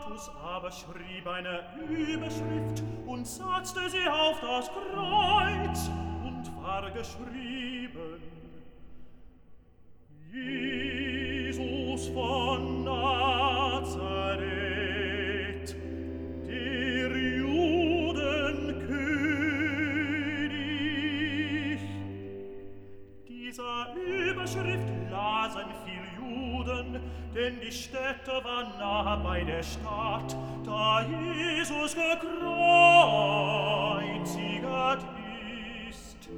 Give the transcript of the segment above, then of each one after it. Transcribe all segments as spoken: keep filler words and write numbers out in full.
Pilatus aber schrieb eine Überschrift und setzte sie auf das Kreuz und war geschrieben: Jesus von Nazareth, der Judenkönig. Dieser Überschrift lasen viel Juden, denn die Stätte war nahe bei der Stadt, da Jesus gekreuzigt ist.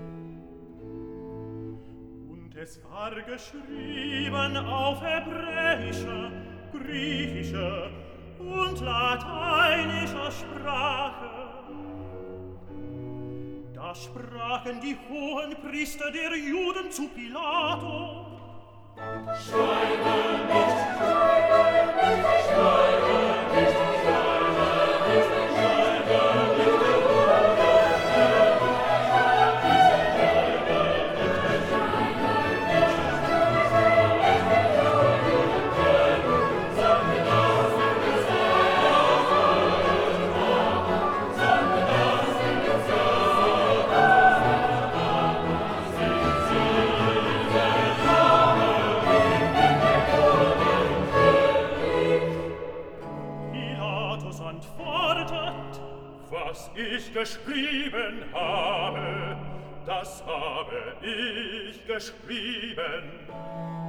Und es war geschrieben auf hebräischer, griechischer und lateinischer Sprache. Da sprachen die hohen Priester der Juden zu Pilato: Schreibe nicht, schreibe nicht, schreibe nicht, schreibe nicht, schreibe nicht, was ich geschrieben habe, das habe ich geschrieben.